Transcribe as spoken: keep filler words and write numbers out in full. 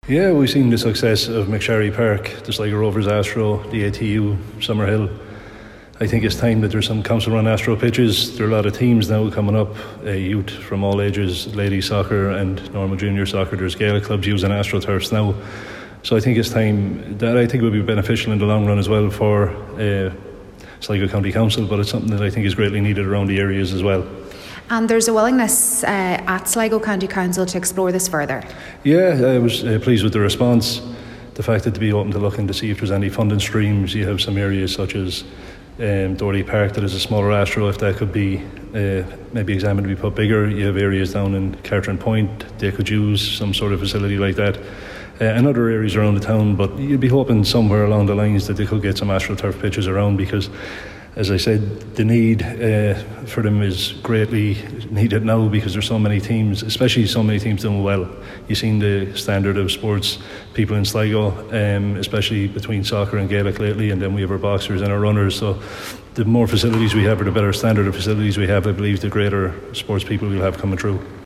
Yeah, we've seen the success of McSharry Park, the Sligo Rovers Astro, the A T U, Summerhill. I think it's time that there's some council run Astro pitches. There are a lot of teams now coming up, uh, youth from all ages, ladies soccer and normal junior soccer. There's Gaelic clubs using Astro turfs now. So I think it's time that I think will be beneficial in the long run as well for uh, Sligo County Council, but it's something that I think is greatly needed around the areas as well. And there's a willingness uh, at Sligo County Council to explore this further. Yeah, I was uh, pleased with the response. The fact that to be open to looking to see if there's any funding streams. You have some areas such as um, Doherty Park that is a smaller Astro, if that could be uh, maybe examined to be put bigger. You have areas down in Cartron Point, they could use some sort of facility like that. Uh, and other areas around the town, but you'd be hoping somewhere along the lines that they could get some AstroTurf pitches around, because as I said, the need uh, for them is greatly needed now, because there's so many teams, especially so many teams doing well. You've seen the standard of sports people in Sligo, um, especially between soccer and Gaelic lately, and then we have our boxers and our runners. So the more facilities we have, or the better standard of facilities we have, I believe the greater sports people we'll have coming through.